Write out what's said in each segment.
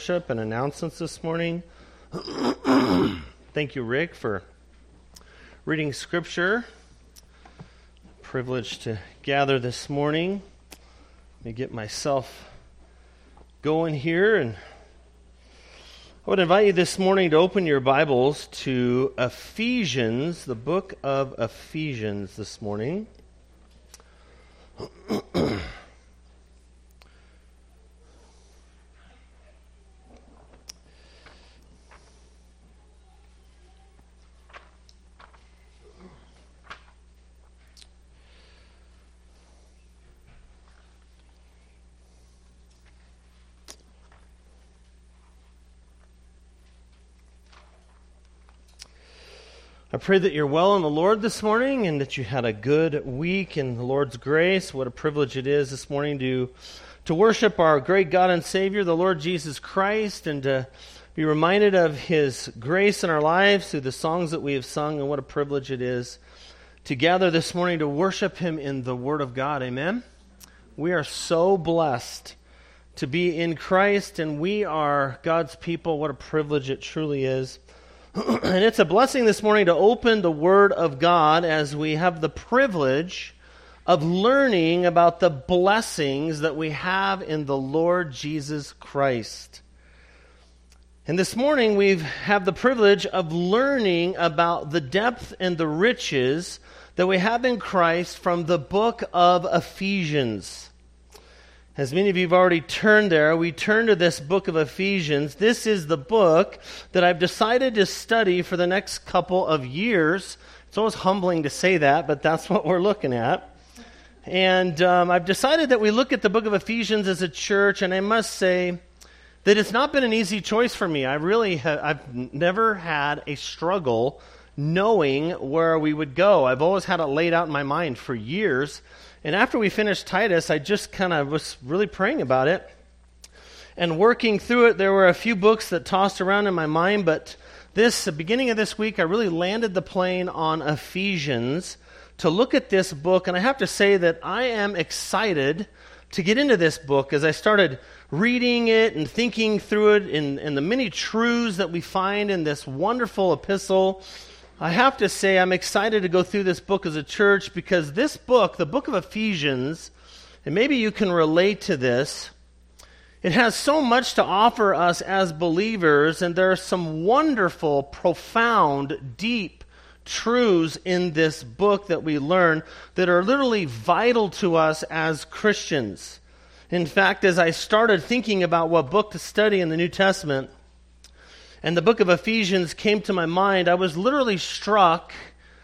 And announcements this morning. Thank you, Rick, for reading Scripture. Privileged to gather this morning. Let me get myself going here. And I would invite you this morning to open your Bibles to Ephesians, the book of Ephesians this morning. I pray that you're well in the Lord this morning and that you had a good week in the Lord's grace. What a privilege it is this morning to worship our great God and Savior, the Lord Jesus Christ, and to be reminded of His grace in our lives through the songs that we have sung, and what a privilege it is to gather this morning to worship Him in the Word of God. Amen? We are so blessed to be in Christ, and we are God's people. What a privilege it truly is. And it's a blessing this morning to open the Word of God as we have the privilege of learning about the blessings that we have in the Lord Jesus Christ. And this morning we have the privilege of learning about the depth and the riches that we have in Christ from the book of Ephesians. As many of you have already turned there, we turn to this book of Ephesians. This is the book that I've decided to study for the next couple of years. It's always humbling to say that, but that's what we're looking at. And I've decided that we look at the book of Ephesians as a church, and I must say that it's not been an easy choice for me. I've never had a struggle knowing where we would go. I've always had it laid out in my mind for years. And after we finished Titus, I just kind of was really praying about it and working through it. There were a few books that tossed around in my mind, but the beginning of this week, I really landed the plane on Ephesians to look at this book. And I have to say that I am excited to get into this book as I started reading it and thinking through it and the many truths that we find in this wonderful epistle. I have to say I'm excited to go through this book as a church because this book, the book of Ephesians, and maybe you can relate to this, it has so much to offer us as believers, and there are some wonderful, profound, deep truths in this book that we learn that are literally vital to us as Christians. In fact, as I started thinking about what book to study in the New Testament, and the book of Ephesians came to my mind, I was literally struck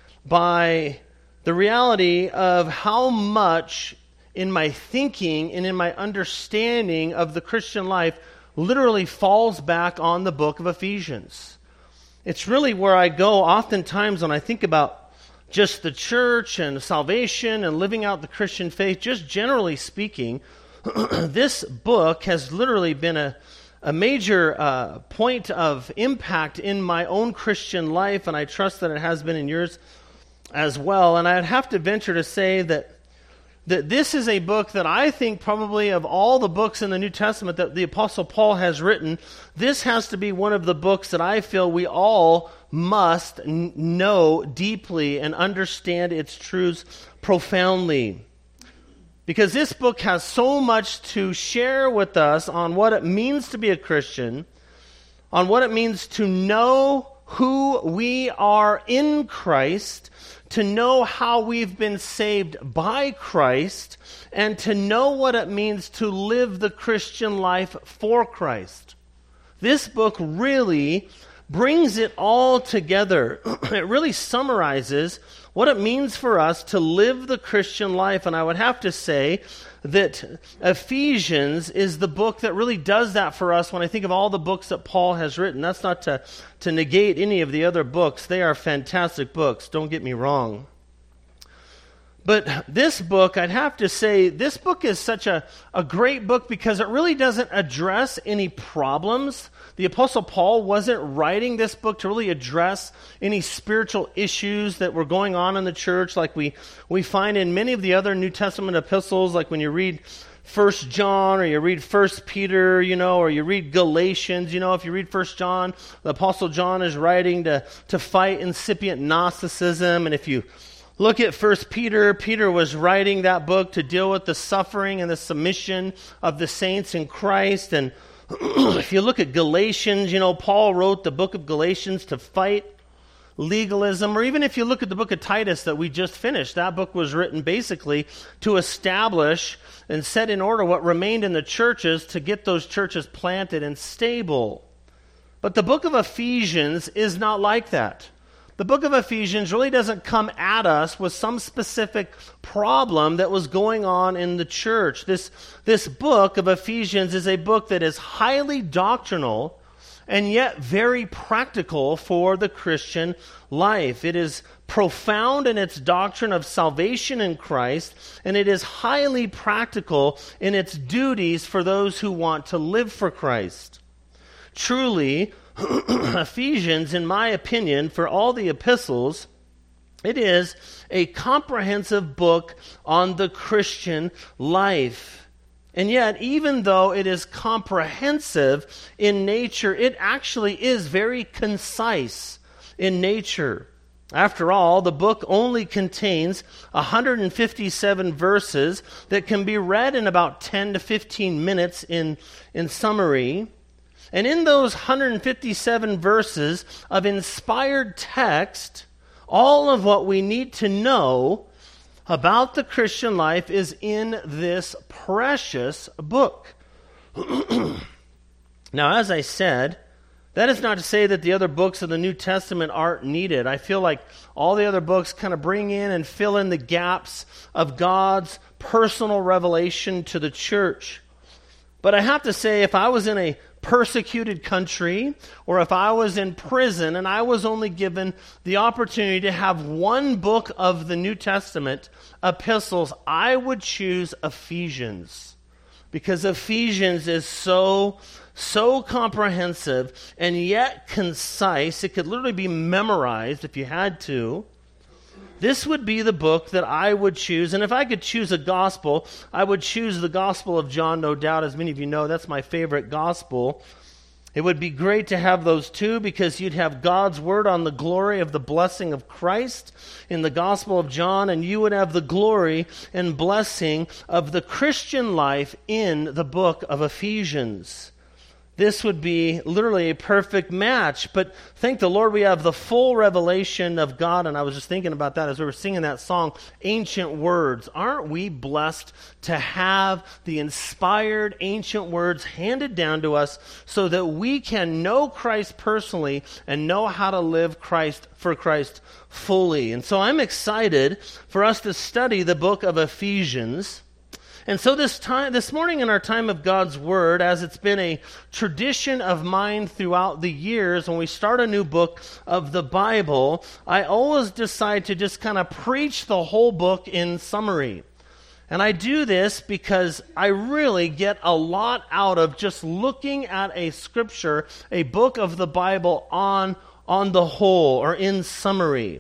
by the reality of how much in my thinking and in my understanding of the Christian life literally falls back on the book of Ephesians. It's really where I go oftentimes when I think about just the church and salvation and living out the Christian faith, just generally speaking. This book has literally been a major point of impact in my own Christian life, and I trust that it has been in yours as well. And I'd have to venture to say that this is a book that I think probably of all the books in the New Testament that the Apostle Paul has written, this has to be one of the books that I feel we all must know deeply and understand its truths profoundly. Because this book has so much to share with us on what it means to be a Christian, on what it means to know who we are in Christ, to know how we've been saved by Christ, and to know what it means to live the Christian life for Christ. This book really brings it all together. It really summarizes what it means for us to live the Christian life. And I would have to say that Ephesians is the book that really does that for us when I think of all the books that Paul has written. That's not to negate any of the other books. They are fantastic books, don't get me wrong. But this book, I'd have to say, this book is such a great book because it really doesn't address any problems. The Apostle Paul wasn't writing this book to really address any spiritual issues that were going on in the church like we find in many of the other New Testament epistles, like when you read First John, or you read First Peter, or you read Galatians, if you read First John, the Apostle John is writing to fight incipient Gnosticism. And if you look at First Peter, Peter was writing that book to deal with the suffering and the submission of the saints in Christ. And if you look at Galatians, Paul wrote the book of Galatians to fight legalism. Or even if you look at the book of Titus that we just finished, that book was written basically to establish and set in order what remained in the churches to get those churches planted and stable. But the book of Ephesians is not like that. The book of Ephesians really doesn't come at us with some specific problem that was going on in the church. This book of Ephesians is a book that is highly doctrinal and yet very practical for the Christian life. It is profound in its doctrine of salvation in Christ, and it is highly practical in its duties for those who want to live for Christ. Truly, Ephesians, in my opinion, for all the epistles, it is a comprehensive book on the Christian life. And yet, even though it is comprehensive in nature, it actually is very concise in nature. After all, the book only contains 157 verses that can be read in about 10 to 15 minutes in summary. And in those 157 verses of inspired text, all of what we need to know about the Christian life is in this precious book. Now, as I said, that is not to say that the other books of the New Testament aren't needed. I feel like all the other books kind of bring in and fill in the gaps of God's personal revelation to the church. But I have to say, if I was in a persecuted country, or if I was in prison and I was only given the opportunity to have one book of the New Testament epistles, I would choose Ephesians. Because Ephesians is so comprehensive and yet concise. It could literally be memorized if you had to. This would be the book that I would choose. And if I could choose a gospel, I would choose the Gospel of John, no doubt. As many of you know, that's my favorite gospel. It would be great to have those two, because you'd have God's word on the glory of the blessing of Christ in the Gospel of John, and you would have the glory and blessing of the Christian life in the book of Ephesians. This would be literally a perfect match. But thank the Lord we have the full revelation of God. And I was just thinking about that as we were singing that song, Ancient Words. Aren't we blessed to have the inspired ancient words handed down to us so that we can know Christ personally and know how to live for Christ fully? And so I'm excited for us to study the book of Ephesians. And so this morning in our time of God's Word, as it's been a tradition of mine throughout the years, when we start a new book of the Bible, I always decide to just kind of preach the whole book in summary. And I do this because I really get a lot out of just looking at a scripture, a book of the Bible on the whole, or in summary.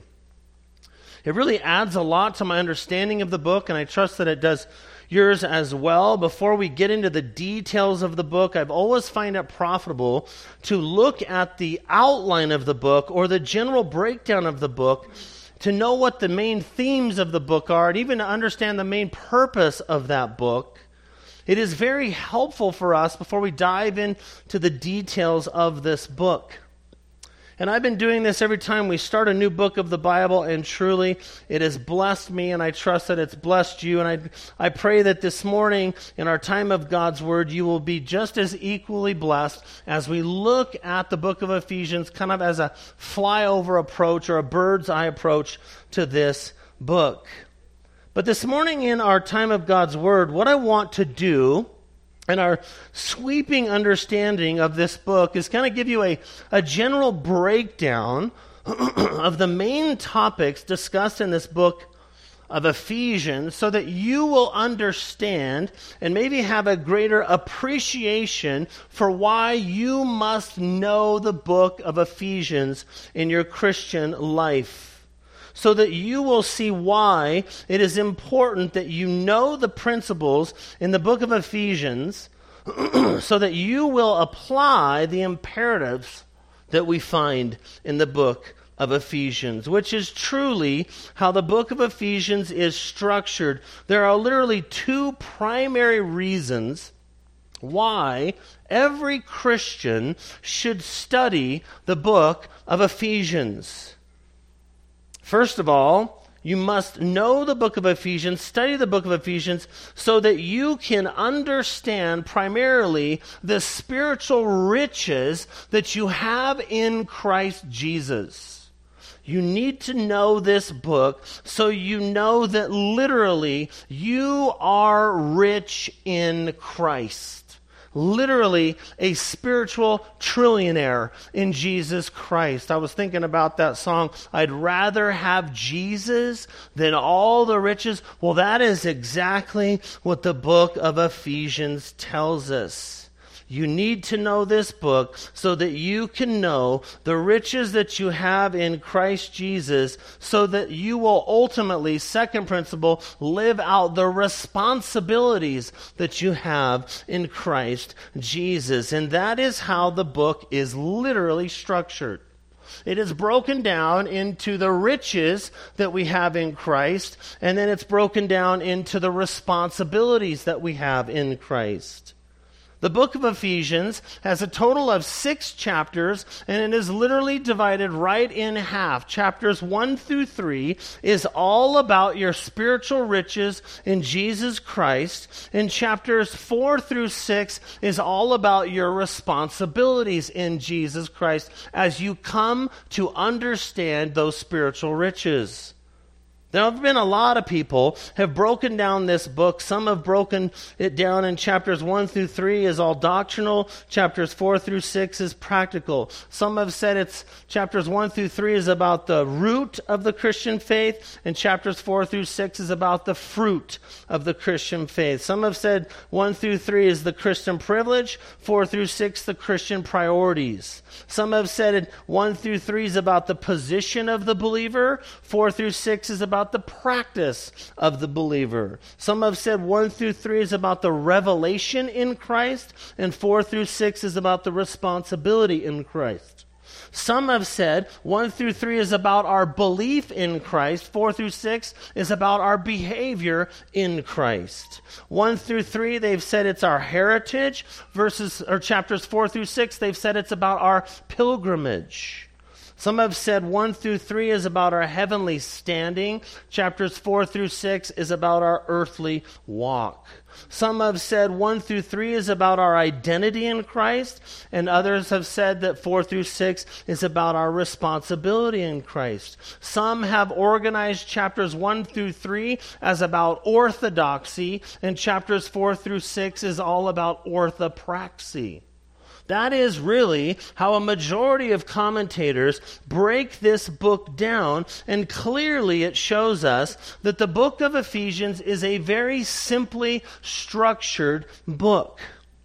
It really adds a lot to my understanding of the book, and I trust that it does yours as well. Before we get into the details of the book, I've always find it profitable to look at the outline of the book or the general breakdown of the book to know what the main themes of the book are and even to understand the main purpose of that book. It is very helpful for us before we dive into the details of this book. And I've been doing this every time we start a new book of the Bible, and truly it has blessed me, and I trust that it's blessed you. And I pray that this morning, in our time of God's Word, you will be just as equally blessed as we look at the book of Ephesians kind of as a flyover approach or a bird's eye approach to this book. But this morning in our time of God's Word, what I want to do and our sweeping understanding of this book is kind of give you a general breakdown of the main topics discussed in this book of Ephesians so that you will understand and maybe have a greater appreciation for why you must know the book of Ephesians in your Christian life. so that you will see why it is important that you know the principles in the book of Ephesians so that you will apply the imperatives that we find in the book of Ephesians, which is truly how the book of Ephesians is structured. There are literally two primary reasons why every Christian should study the book of Ephesians. First of all, you must know the book of Ephesians, study the book of Ephesians, so that you can understand primarily the spiritual riches that you have in Christ Jesus. You need to know this book so you know that literally you are rich in Christ. Literally a spiritual trillionaire in Jesus Christ. I was thinking about that song, I'd rather have Jesus than all the riches. Well, that is exactly what the book of Ephesians tells us. You need to know this book so that you can know the riches that you have in Christ Jesus, so that you will ultimately, second principle, live out the responsibilities that you have in Christ Jesus. And that is how the book is literally structured. It is broken down into the riches that we have in Christ, and then it's broken down into the responsibilities that we have in Christ. The book of Ephesians has a total of 6 chapters, and it is literally divided right in half. Chapters 1 through 3 is all about your spiritual riches in Jesus Christ, and chapters 4 through 6 is all about your responsibilities in Jesus Christ as you come to understand those spiritual riches. There have been a lot of people have broken down this book. Some have broken it down in chapters 1 through 3 is all doctrinal. Chapters 4 through 6 is practical. Some have said it's chapters 1 through 3 is about the root of the Christian faith, and chapters 4 through 6 is about the fruit of the Christian faith. Some have said 1 through 3 is the Christian privilege, 4 through 6 the Christian priorities. Some have said 1 through 3 is about the position of the believer, 4 through 6 is about the practice of the believer. Some have said 1 through 3 is about the revelation in Christ, and 4 through 6 is about the responsibility in Christ. Some have said 1 through 3 is about our belief in Christ. 4 through 6 is about our behavior in Christ. 1 through 3, they've said it's our heritage. Chapters 4 through 6, they've said it's about our pilgrimage. Some have said 1 through 3 is about our heavenly standing. Chapters 4 through 6 is about our earthly walk. Some have said 1 through 3 is about our identity in Christ, and others have said that 4 through 6 is about our responsibility in Christ. Some have organized chapters 1 through 3 as about orthodoxy, and chapters 4 through 6 is all about orthopraxy. That is really how a majority of commentators break this book down, and clearly it shows us that the book of Ephesians is a very simply structured book.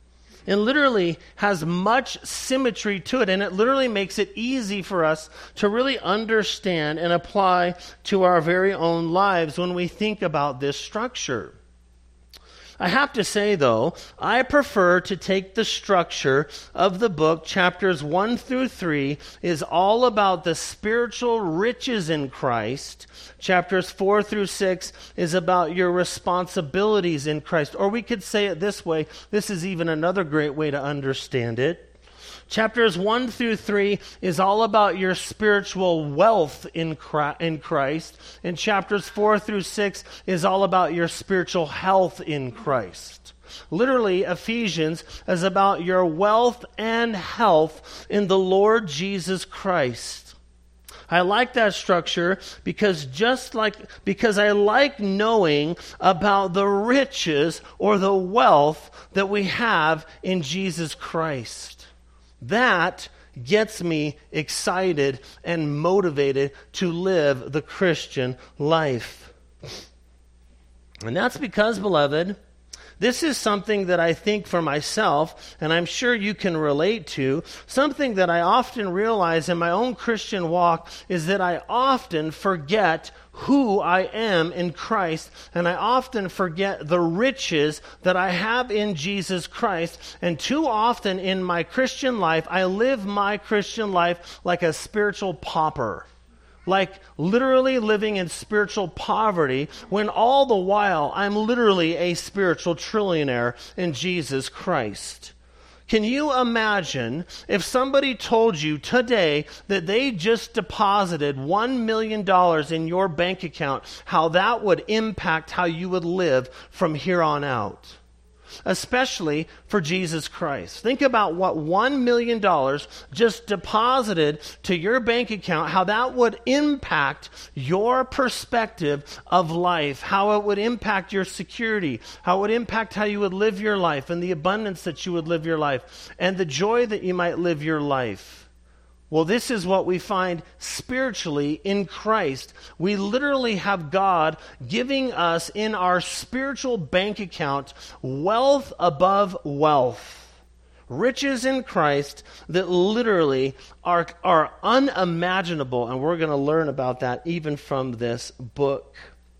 It literally has much symmetry to it, and it literally makes it easy for us to really understand and apply to our very own lives when we think about this structure. I have to say, though, I prefer to take the structure of the book. Chapters 1 through 3 is all about the spiritual riches in Christ. Chapters 4 through 6 is about your responsibilities in Christ. Or we could say it this way. This is even another great way to understand it. Chapters 1 through 3 is all about your spiritual wealth in Christ. And chapters 4 through 6 is all about your spiritual health in Christ. Literally, Ephesians is about your wealth and health in the Lord Jesus Christ. I like that structure because I like knowing about the riches or the wealth that we have in Jesus Christ. That gets me excited and motivated to live the Christian life. And that's because, beloved, This is something that I think for myself, and I'm sure you can relate to, something that I often realize in my own Christian walk is that I often forget who I am in Christ, and I often forget the riches that I have in Jesus Christ. And too often in my Christian life, I live my Christian life like a spiritual pauper. Like literally living in spiritual poverty, when all the while I'm literally a spiritual trillionaire in Jesus Christ. Can you imagine if somebody told you today that they just deposited $1 million in your bank account, how that would impact how you would live from here on out? Especially for Jesus Christ. Think about what $1 million just deposited to your bank account, how that would impact your perspective of life, how it would impact your security, how it would impact how you would live your life and the abundance that you would live your life and the joy that you might live your life. Well, this is what we find spiritually in Christ. We literally have God giving us in our spiritual bank account wealth above wealth. Riches in Christ that literally are unimaginable, and we're going to learn about that even from this book.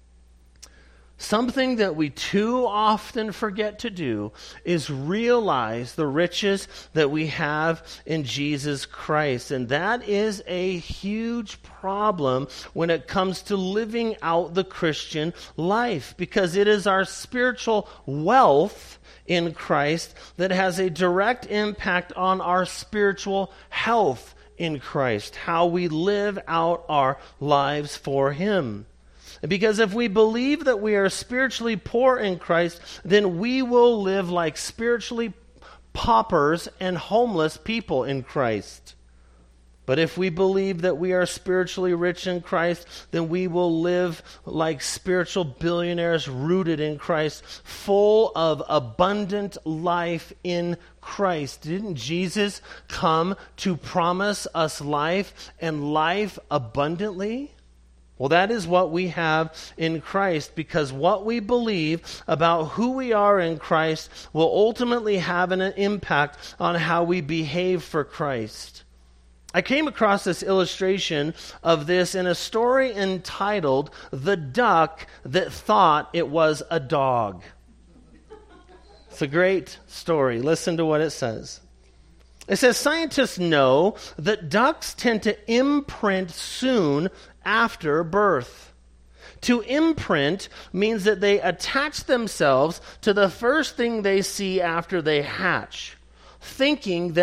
Something that we too often forget to do is realize the riches that we have in Jesus Christ. And that is a huge problem when it comes to living out the Christian life, because it is our spiritual wealth in Christ that has a direct impact on our spiritual health in Christ, how we live out our lives for Him. Because if we believe that we are spiritually poor in Christ, then we will live like spiritually paupers and homeless people in Christ. But if we believe that we are spiritually rich in Christ, then we will live like spiritual billionaires rooted in Christ, full of abundant life in Christ. Didn't Jesus come to promise us life and life abundantly? Well, that is what we have in Christ, because what we believe about who we are in Christ will ultimately have an impact on how we behave for Christ. I came across this illustration of this in a story entitled "The Duck That Thought It Was a Dog." It's a great story. Listen to what it says. It says, scientists know that ducks tend to imprint soon after birth. To imprint means that they attach themselves to the first thing they see after they hatch, thinking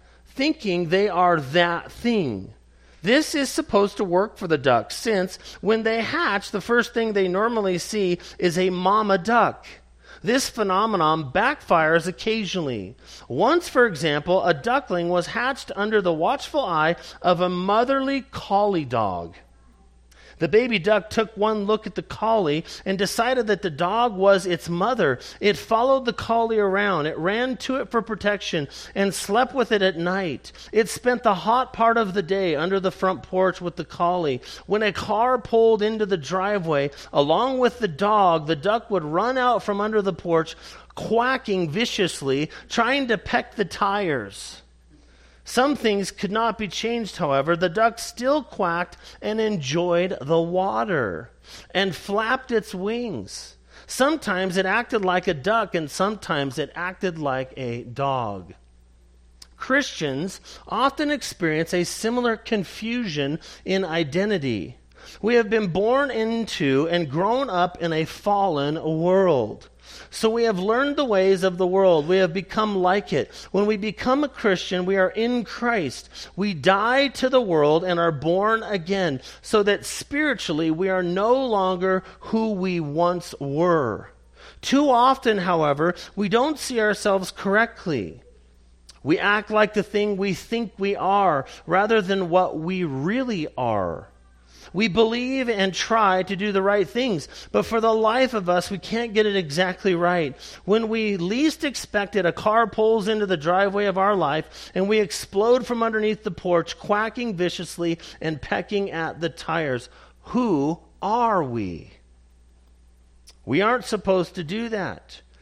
they are that thing. This is supposed to work for the ducks, since when they hatch, the first thing they normally see is a mama duck. This phenomenon backfires occasionally. Once, for example, a duckling was hatched under the watchful eye of a motherly collie dog. The baby duck took one look at the collie and decided that the dog was its mother. It followed the collie around. It ran to it for protection and slept with it at night. It spent the hot part of the day under the front porch with the collie. When a car pulled into the driveway, along with the duck would run out from under the porch, quacking viciously, trying to peck the tires. Some things could not be changed, however. The duck still quacked and enjoyed the water and flapped its wings. Sometimes it acted like a duck, and sometimes it acted like a dog. Christians often experience a similar confusion in identity. We have been born into and grown up in a fallen world. So we have learned the ways of the world. We have become like it. When we become a Christian, we are in Christ. We die to the world and are born again, so that spiritually we are no longer who we once were. Too often, however, we don't see ourselves correctly. We act like the thing we think we are rather than what we really are. We believe and try to do the right things, but for the life of us, we can't get it exactly right. When we least expect it, a car pulls into the driveway of our life, and we explode from underneath the porch, quacking viciously and pecking at the tires. Who are we? We aren't supposed to do that.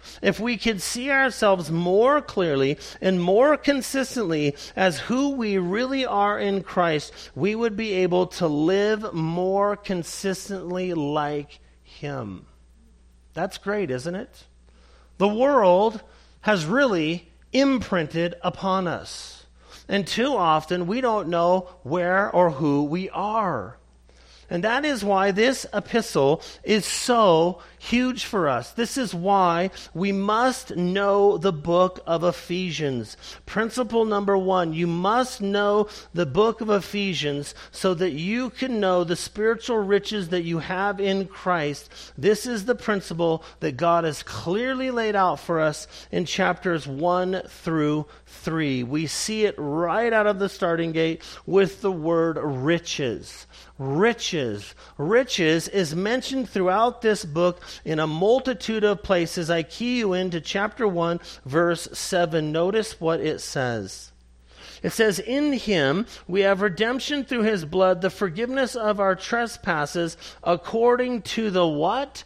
if we could see ourselves more clearly and more consistently as who we really are in Christ, we would be able to live more consistently like Him. That's great, isn't it? The world has really imprinted upon us. And too often we don't know where or who we are. And that is why this epistle is so huge for us. This is why we must know the book of Ephesians. Principle number 1, you must know the book of Ephesians so that you can know the spiritual riches that you have in Christ. This is the principle that God has clearly laid out for us in chapters 1 through 3. We see it right out of the starting gate with the word riches. Riches. Riches is mentioned throughout this book in a multitude of places. I key you into chapter 1, verse 7. Notice what it says. It says, in Him we have redemption through His blood, the forgiveness of our trespasses, according to the what?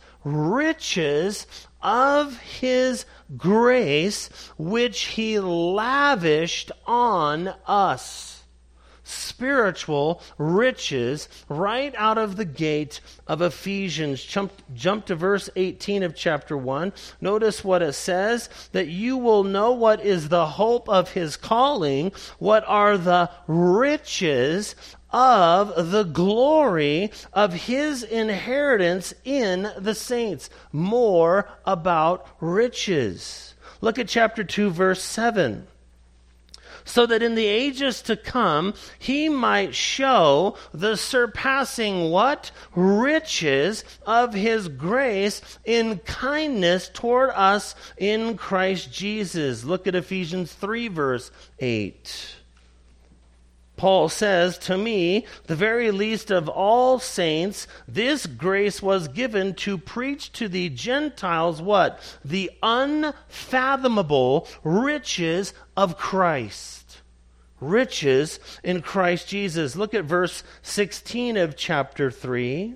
Riches of His grace, which He lavished on us. Spiritual riches right out of the gate of Ephesians. Jump to verse 18 of chapter 1. Notice what it says, that you will know what is the hope of His calling, what are the riches of the glory of His inheritance in the saints. More about riches. Look at chapter 2, verse 7. So that in the ages to come, He might show the surpassing what? Riches of His grace in kindness toward us in Christ Jesus. Look at Ephesians 3, verse 8. Paul says, to me, the very least of all saints, this grace was given to preach to the Gentiles what? The unfathomable riches of Christ. Riches in Christ Jesus. Look at verse 16 of chapter 3.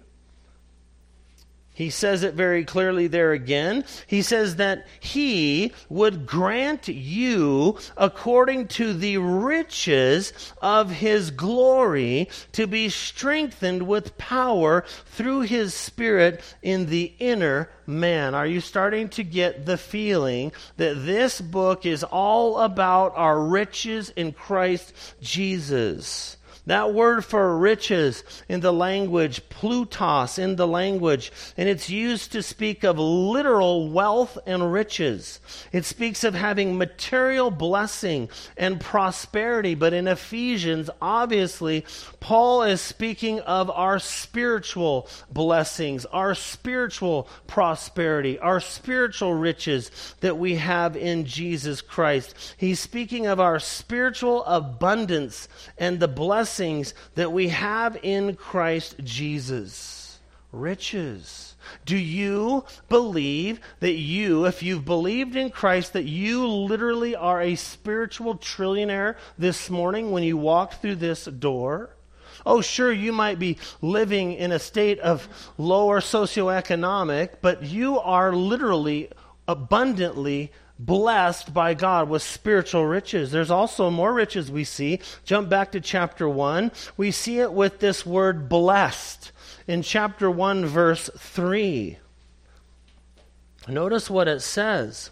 He says it very clearly there again. He says that He would grant you, according to the riches of His glory, to be strengthened with power through His Spirit in the inner man. Are you starting to get the feeling that this book is all about our riches in Christ Jesus? That word for riches in the language, plutos in the language, and it's used to speak of literal wealth and riches. It speaks of having material blessing and prosperity, but in Ephesians, obviously, Paul is speaking of our spiritual blessings, our spiritual prosperity, our spiritual riches that we have in Jesus Christ. He's speaking of our spiritual abundance and the blessings that we have in Christ Jesus. Riches. Do you believe that you, if you've believed in Christ, that you literally are a spiritual trillionaire this morning when you walk through this door? Oh, sure, you might be living in a state of lower socioeconomic, but you are literally abundantly blessed by God with spiritual riches. There's also more riches we see. Jump back to chapter 1. We see it with this word blessed in chapter 1, verse 3. Notice what it says.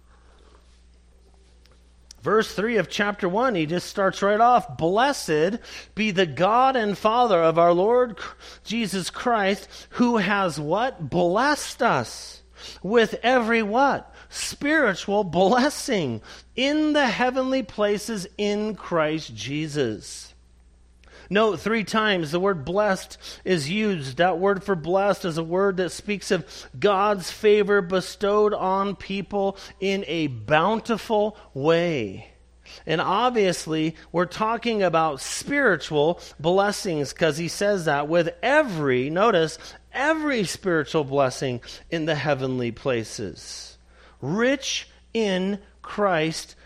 Verse 3 of chapter 1, he just starts right off. Blessed be the God and Father of our Lord Jesus Christ, who has what? Blessed us with every what? Spiritual blessing in the heavenly places in Christ Jesus. Note 3 times the word blessed is used. That word for blessed is a word that speaks of God's favor bestowed on people in a bountiful way. And obviously, we're talking about spiritual blessings because he says that with every, notice, every spiritual blessing in the heavenly places. Rich in Christ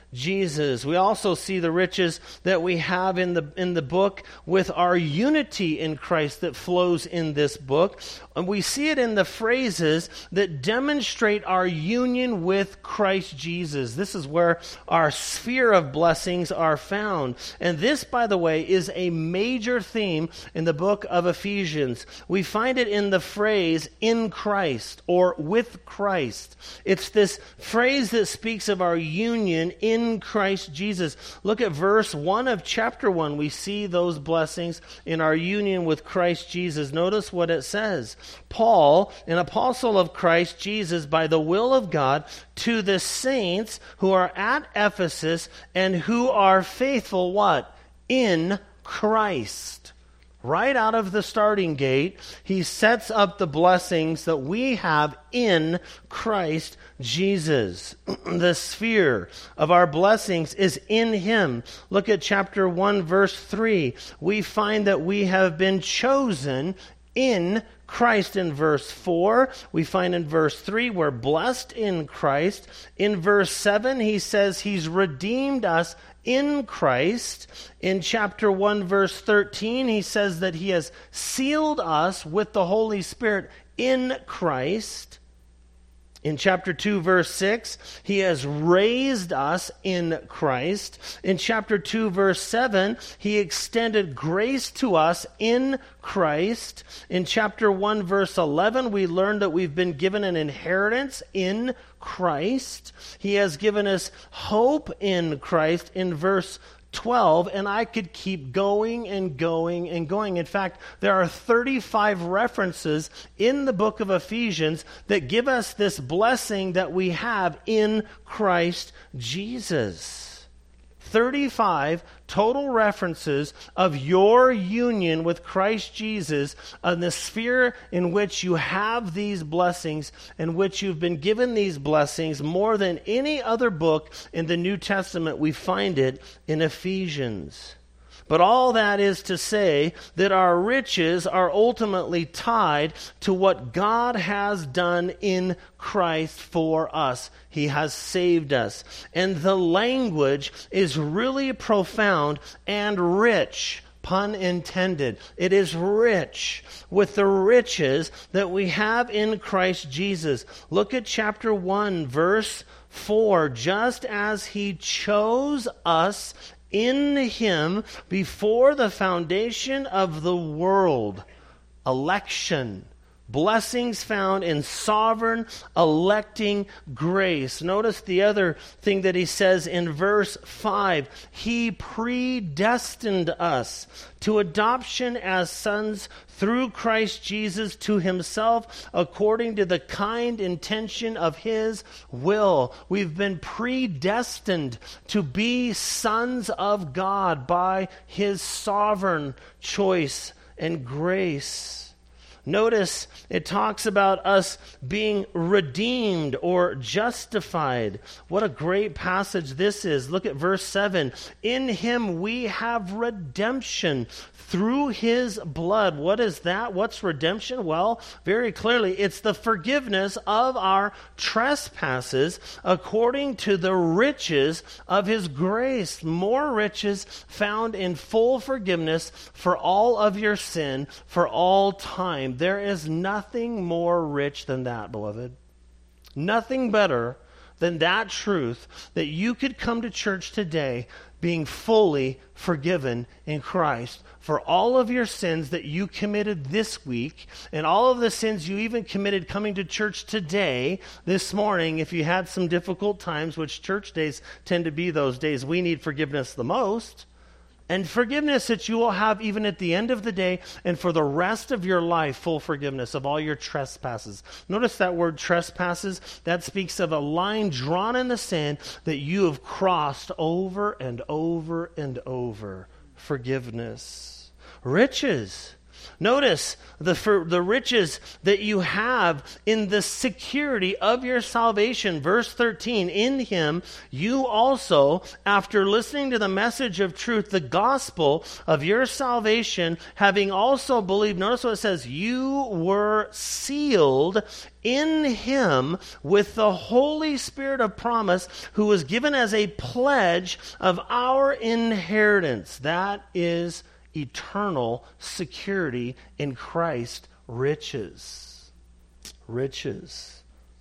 Jesus. We also see the riches that we have in the book with our unity in Christ that flows in this book. And we see it in the phrases that demonstrate our union with Christ Jesus. This is where our sphere of blessings are found. And this, by the way, is a major theme in the book of Ephesians. We find it in the phrase in Christ or with Christ. It's this phrase that speaks of our union in Christ Jesus. Look at verse 1 of chapter 1. We see those blessings in our union with Christ Jesus. Notice what it says. Paul, an apostle of Christ Jesus, by the will of God, to the saints who are at Ephesus and who are faithful, what? In Christ. Right out of the starting gate, he sets up the blessings that we have in Christ Jesus. The sphere of our blessings is in him. Look at chapter 1, verse 3. We find that we have been chosen in Christ. In verse 4, we find in verse 3, we're blessed in Christ. In verse 7, he says he's redeemed us in Christ. In chapter 1, verse 13, he says that he has sealed us with the Holy Spirit in Christ. In chapter 2, verse 6, he has raised us in Christ. In chapter 2, verse 7, he extended grace to us in Christ. In chapter 1, verse 11, we learned that we've been given an inheritance in Christ. He has given us hope in Christ in verse 12, and I could keep going and going and going. In fact, there are 35 references in the book of Ephesians that give us this blessing that we have in Christ Jesus. 35 total references of your union with Christ Jesus in the sphere in which you have these blessings, in which you've been given these blessings more than any other book in the New Testament. We find it in Ephesians. But all that is to say that our riches are ultimately tied to what God has done in Christ for us. He has saved us. And the language is really profound and rich. Pun intended. It is rich with the riches that we have in Christ Jesus. Look at chapter 1, verse 4. Just as he chose us in him before the foundation of the world. Election. Blessings found in sovereign electing grace. Notice the other thing that he says in verse 5. He predestined us to adoption as sons through Christ Jesus to himself, according to the kind intention of his will. We've been predestined to be sons of God by his sovereign choice and grace. Notice it talks about us being redeemed or justified. What a great passage this is. Look at verse 7. In him we have redemption through his blood. What is that? What's redemption? Well, very clearly, it's the forgiveness of our trespasses according to the riches of his grace. More riches found in full forgiveness for all of your sin for all time. There is nothing more rich than that, beloved. Nothing better than that truth that you could come to church today being fully forgiven in Christ for all of your sins that you committed this week and all of the sins you even committed coming to church today, this morning, if you had some difficult times, which church days tend to be those days we need forgiveness the most. And forgiveness that you will have even at the end of the day and for the rest of your life, full forgiveness of all your trespasses. Notice that word trespasses. That speaks of a line drawn in the sand that you have crossed over and over and over. Forgiveness. Riches. Notice the riches that you have in the security of your salvation. Verse 13, in him you also, after listening to the message of truth, the gospel of your salvation, having also believed, notice what it says, you were sealed in him with the Holy Spirit of promise, who was given as a pledge of our inheritance. That is eternal security in Christ, riches. Riches.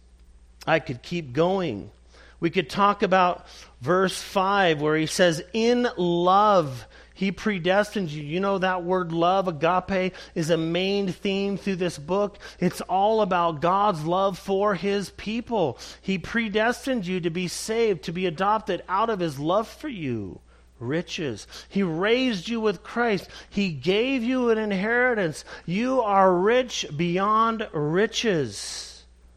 I could keep going. We could talk about verse 5 where he says, in love he predestined you. You know that word love, agape, is a main theme through this book. It's all about God's love for his people. He predestined you to be saved, to be adopted out of his love for you. Riches. He raised you with Christ. He gave you an inheritance. You are rich beyond riches.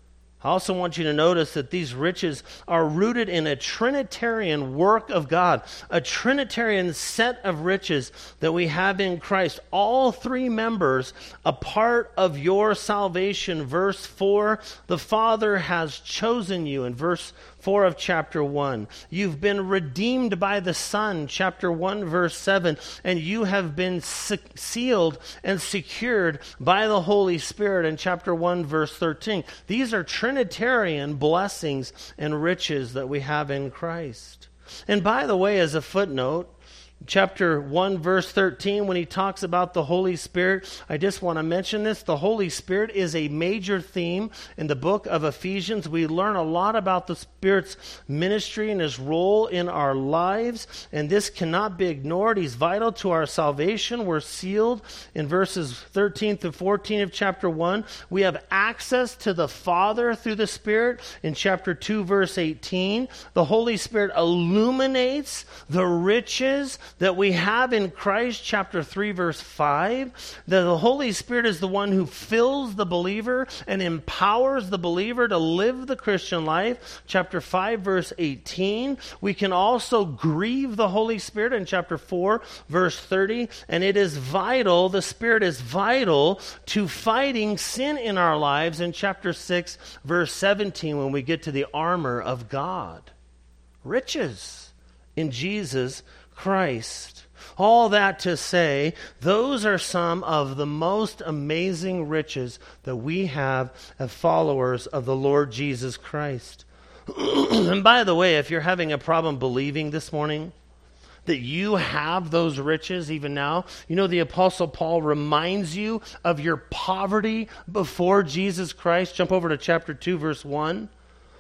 I also want you to notice that these riches are rooted in a Trinitarian work of God, a Trinitarian set of riches that we have in Christ. All three members, a part of your salvation. Verse 4, the Father has chosen you. In verse 4 of chapter 1. You've been redeemed by the Son, chapter 1, verse 7, and you have been sealed and secured by the Holy Spirit in chapter 1, verse 13. These are Trinitarian blessings and riches that we have in Christ. And by the way, as a footnote, chapter 1, verse 13, when he talks about the Holy Spirit, I just want to mention this. The Holy Spirit is a major theme in the book of Ephesians. We learn a lot about the Spirit's ministry and his role in our lives, and this cannot be ignored. He's vital to our salvation. We're sealed in verses 13 to 14 of chapter 1. We have access to the Father through the Spirit in chapter 2, verse 18. The Holy Spirit illuminates the riches that we have in Christ, chapter 3, verse 5. That the Holy Spirit is the one who fills the believer and empowers the believer to live the Christian life. Chapter 5, verse 18. We can also grieve the Holy Spirit in chapter 4, verse 30. And it is vital, the Spirit is vital to fighting sin in our lives in chapter 6, verse 17, when we get to the armor of God. Riches in Jesus Christ. All that to say, those are some of the most amazing riches that we have as followers of the Lord Jesus Christ. And by the way, if you're having a problem believing this morning that you have those riches even now, you know the Apostle Paul reminds you of your poverty before Jesus Christ. Jump over to chapter 2, verse 1.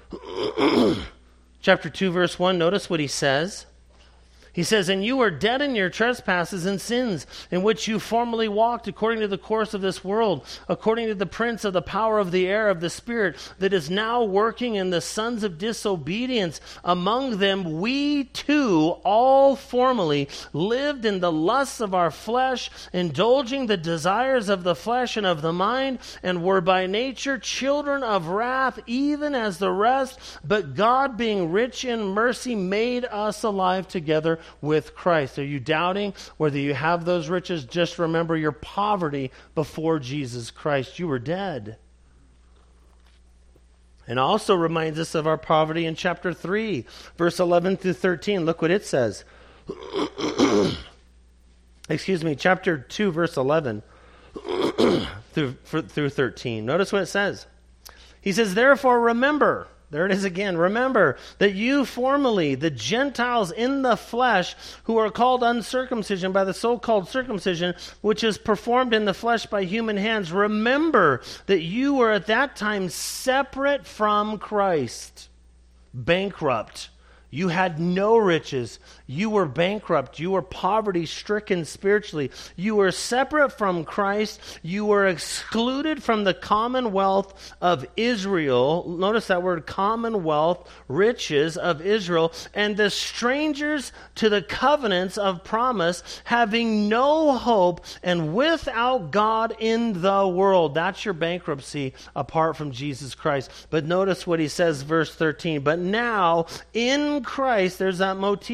Chapter 2, verse 1, notice what he says. He says, and you were dead in your trespasses and sins, in which you formerly walked according to the course of this world, according to the prince of the power of the air, of the spirit that is now working in the sons of disobedience. Among them we too all formerly lived in the lusts of our flesh, indulging the desires of the flesh and of the mind, and were by nature children of wrath, even as the rest. But God, being rich in mercy, made us alive together with Christ. Are you doubting whether you have those riches? Just remember your poverty before Jesus Christ. You were dead. And also reminds us of our poverty in chapter 3, verse 11 through 13. Look what it says. Chapter 2, verse 11 through 13. Notice what it says. He says, therefore remember, there it is again. Remember that you formerly, the Gentiles in the flesh, who are called uncircumcision by the so-called circumcision, which is performed in the flesh by human hands, remember that you were at that time separate from Christ, bankrupt. You had no riches. You were bankrupt. You were poverty-stricken spiritually. You were separate from Christ. You were excluded from the commonwealth of Israel. Notice that word, commonwealth, riches of Israel, and the strangers to the covenants of promise, having no hope and without God in the world. That's your bankruptcy apart from Jesus Christ. But notice what he says, verse 13. But now, in Christ, there's that motif. In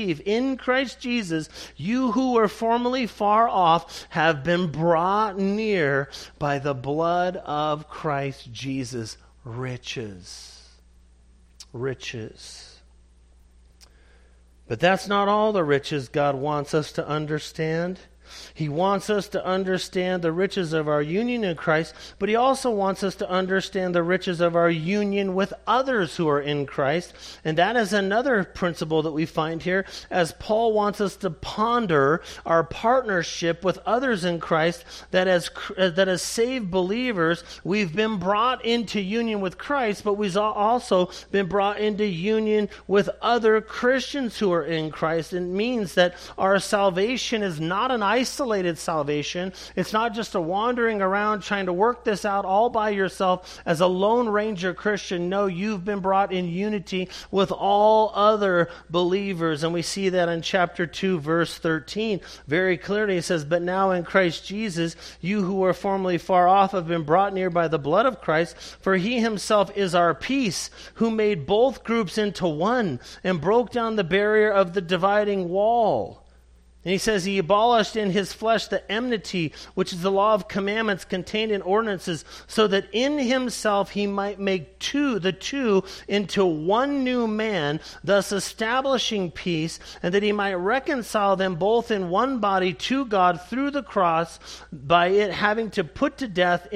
in Christ Jesus, you who were formerly far off have been brought near by the blood of Christ Jesus. Riches. Riches. But that's not all the riches God wants us to understand. He wants us to understand the riches of our union in Christ, but he also wants us to understand the riches of our union with others who are in Christ. And that is another principle that we find here, as Paul wants us to ponder our partnership with others in Christ, that as saved believers, we've been brought into union with Christ, but we've also been brought into union with other Christians who are in Christ. It means that our salvation is not an isolated salvation. It's not just a wandering around trying to work this out all by yourself as a Lone Ranger Christian. No, you've been brought in unity with all other believers. And we see that in chapter 2, verse 13. Very clearly it says, "But now in Christ Jesus, you who were formerly far off have been brought near by the blood of Christ, for he himself is our peace, who made both groups into one and broke down the barrier of the dividing wall." And he says he abolished in his flesh the enmity, which is the law of commandments contained in ordinances, so that in himself he might make the two into one new man, thus establishing peace, and that he might reconcile them both in one body to God through the cross, by it having been put to death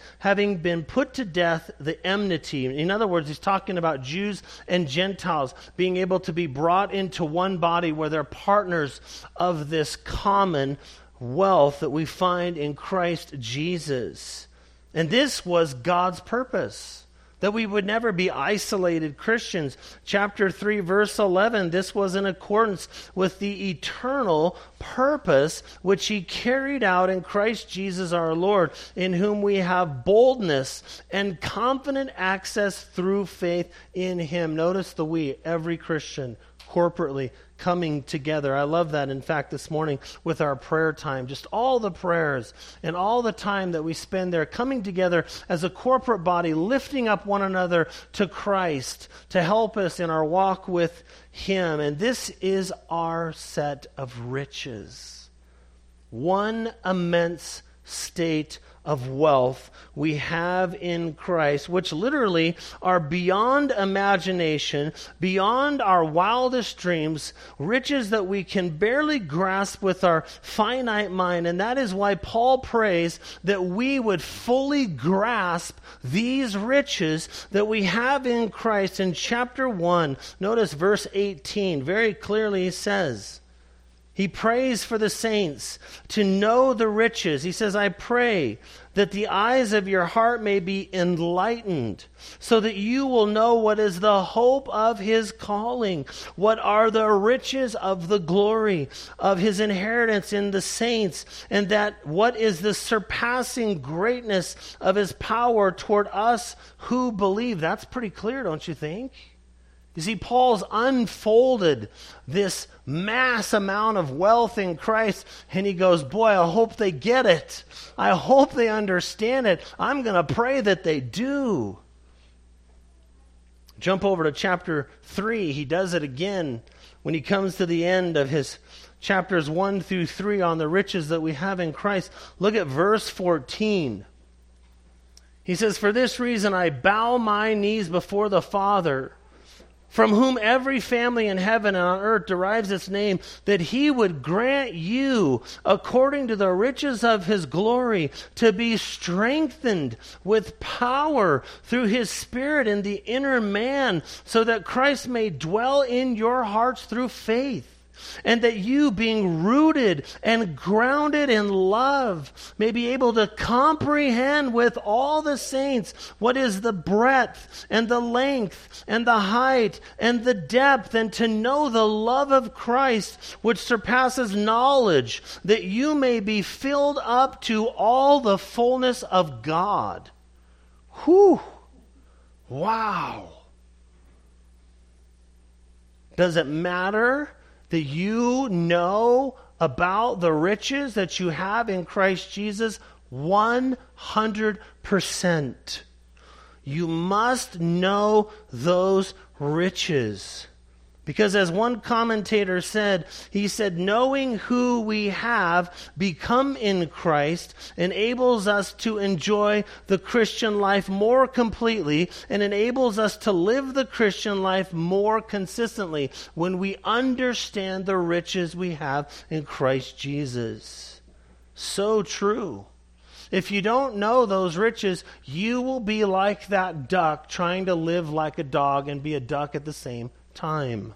the enmity. In other words, he's talking about Jews and Gentiles being able to be brought into one body where they're partners of this common wealth that we find in Christ Jesus. And this was God's purpose, that we would never be isolated Christians. Chapter 3, verse 11, this was in accordance with the eternal purpose which he carried out in Christ Jesus our Lord, in whom we have boldness and confident access through faith in him. Notice the we, every Christian, corporately coming together. I love that. In fact, this morning with our prayer time, just all the prayers and all the time that we spend there coming together as a corporate body, lifting up one another to Christ to help us in our walk with him. And this is our set of riches. One immense state of wealth we have in Christ, which literally are beyond imagination, beyond our wildest dreams, riches that we can barely grasp with our finite mind. And that is why Paul prays that we would fully grasp these riches that we have in Christ. In chapter 1, notice verse 18, very clearly he says, he prays for the saints to know the riches. He says, "I pray that the eyes of your heart may be enlightened, so that you will know what is the hope of his calling, what are the riches of the glory of his inheritance in the saints, and that what is the surpassing greatness of his power toward us who believe." That's pretty clear, don't you think? You see, Paul's unfolded this mass amount of wealth in Christ, and he goes, boy, I hope they get it. I hope they understand it. I'm going to pray that they do. Jump over to chapter 3. He does it again when he comes to the end of his chapters 1 through 3 on the riches that we have in Christ. Look at verse 14. He says, "For this reason I bow my knees before the Father, from whom every family in heaven and on earth derives its name, that he would grant you, according to the riches of his glory, to be strengthened with power through his Spirit in the inner man, so that Christ may dwell in your hearts through faith. And that you, being rooted and grounded in love, may be able to comprehend with all the saints what is the breadth and the length and the height and the depth, and to know the love of Christ, which surpasses knowledge, that you may be filled up to all the fullness of God." Whew! Wow! Does it matter that you know about the riches that you have in Christ Jesus? 100%. You must know those riches. Because as one commentator said, he said, knowing who we have become in Christ enables us to enjoy the Christian life more completely and enables us to live the Christian life more consistently when we understand the riches we have in Christ Jesus. So true. If you don't know those riches, you will be like that duck trying to live like a dog and be a duck at the same time.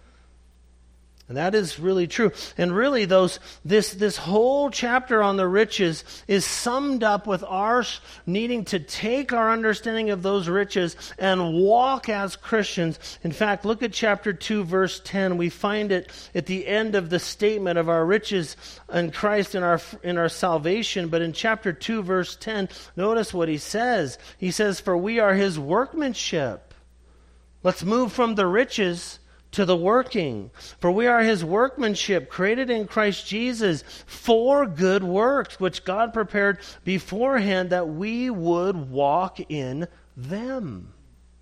And that is really true. And really this whole chapter on the riches is summed up with our needing to take our understanding of those riches and walk as Christians. In fact, look at chapter 2, verse 10. We find it at the end of the statement of our riches in Christ in our salvation. But in chapter 2, verse 10, notice what he says. He says, "For we are his workmanship." Let's move from the riches to the working. "For we are his workmanship, created in Christ Jesus for good works, which God prepared beforehand that we would walk in them."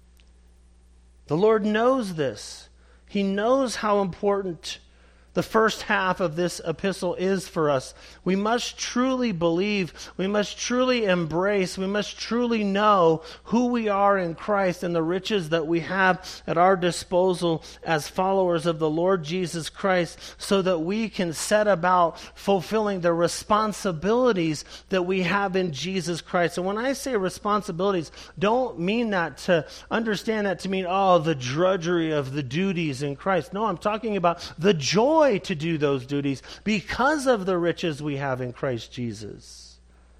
The Lord knows this. He knows how important the first half of this epistle is for us. We must truly believe, we must truly embrace, we must truly know who we are in Christ and the riches that we have at our disposal as followers of the Lord Jesus Christ, so that we can set about fulfilling the responsibilities that we have in Jesus Christ. And when I say responsibilities, don't mean that to understand that to mean, the drudgery of the duties in Christ. No, I'm talking about the joy to do those duties because of the riches we have in Christ Jesus.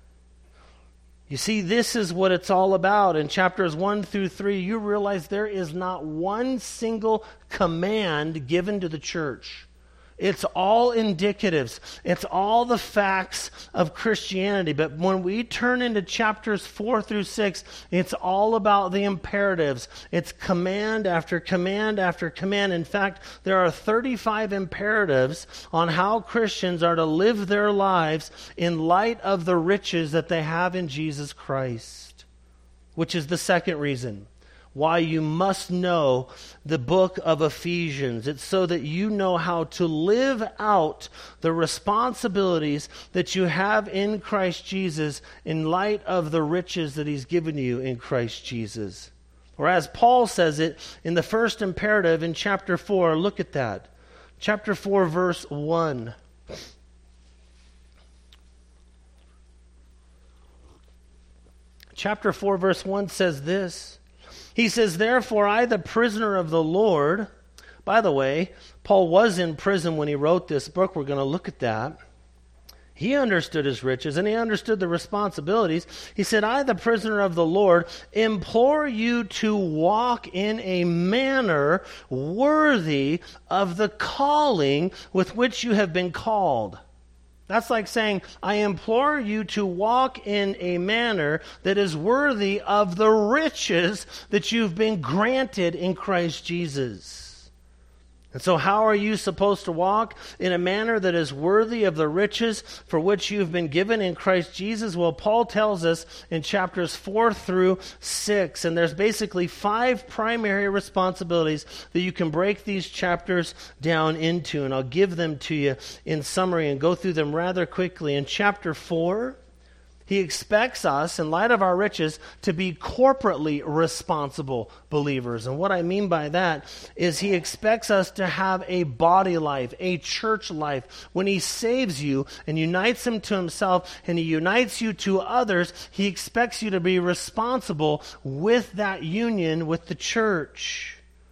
You see, this is what it's all about. In chapters 1 through 3, you realize there is not one single command given to the church. It's all indicatives. It's all the facts of Christianity. But when we turn into chapters 4 through 6, it's all about the imperatives. It's command after command after command. In fact, there are 35 imperatives on how Christians are to live their lives in light of the riches that they have in Jesus Christ, which is the second reason why you must know the book of Ephesians. It's so that you know how to live out the responsibilities that you have in Christ Jesus in light of the riches that he's given you in Christ Jesus. Or as Paul says it in the first imperative in chapter 4, look at that. Chapter 4, verse 1. Chapter 4, verse 1 says this. He says, "Therefore I, the prisoner of the Lord," by the way, Paul was in prison when he wrote this book. We're going to look at that. He understood his riches and he understood the responsibilities. He said, "I, the prisoner of the Lord, implore you to walk in a manner worthy of the calling with which you have been called." That's like saying, I implore you to walk in a manner that is worthy of the riches that you've been granted in Christ Jesus. And so how are you supposed to walk in a manner that is worthy of the riches for which you've been given in Christ Jesus? Well, Paul tells us in chapters 4 through 6, and there's basically 5 primary responsibilities that you can break these chapters down into, and I'll give them to you in summary and go through them rather quickly. In chapter 4, he expects us, in light of our riches, to be corporately responsible believers. And what I mean by that is he expects us to have a body life, a church life. When he saves you and unites them to himself and he unites you to others, he expects you to be responsible with that union with the church.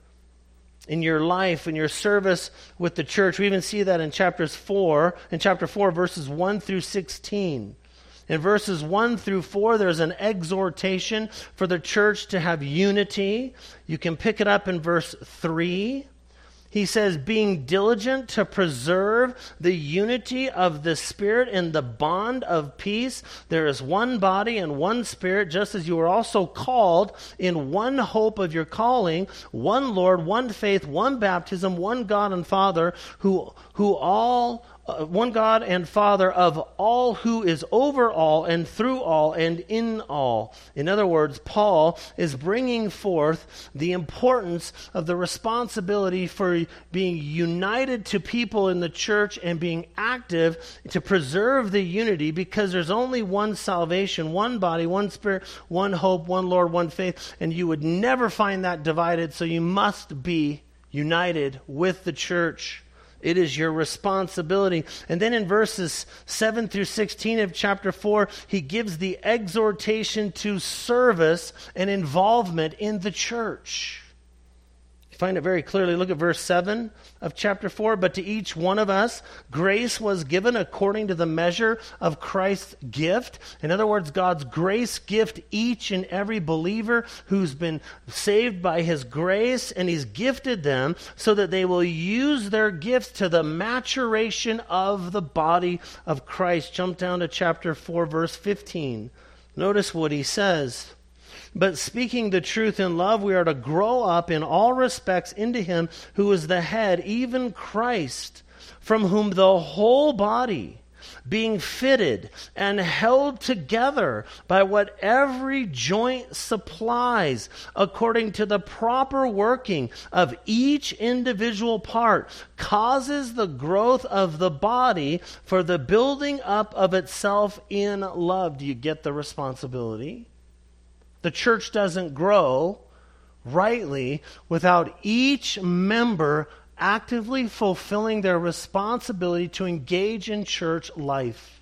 In your life, in your service with the church. We even see that in chapter 4, verses 1 through 16. In verses 1 through 4, there's an exhortation for the church to have unity. You can pick it up in verse 3. He says, being diligent to preserve the unity of the Spirit in the bond of peace. There is one body and one Spirit, just as you were also called in one hope of your calling, one Lord, one faith, one baptism, one God and Father, who one God and Father of all, who is over all and through all and in all. In other words, Paul is bringing forth the importance of the responsibility for being united to people in the church and being active to preserve the unity, because there's only one salvation, one body, one Spirit, one hope, one Lord, one faith, and you would never find that divided, so you must be united with the church. It is your responsibility. And then in verses 7 through 16 of chapter 4, he gives the exhortation to service and involvement in the church. You find it very clearly. Look at verse 7 of chapter 4. But to each one of us, grace was given according to the measure of Christ's gift. In other words, God's grace gift each and every believer who's been saved by his grace, and he's gifted them so that they will use their gifts to the maturation of the body of Christ. Jump down to chapter 4, verse 15. Notice what he says. But speaking the truth in love, we are to grow up in all respects into him who is the head, even Christ, from whom the whole body, being fitted and held together by what every joint supplies, according to the proper working of each individual part, causes the growth of the body for the building up of itself in love. Do you get the responsibility? The church doesn't grow rightly without each member actively fulfilling their responsibility to engage in church life.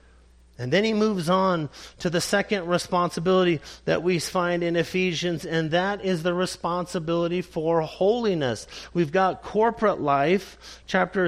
And then he moves on to the second responsibility that we find in Ephesians, and that is the responsibility for holiness. We've got corporate life, chapter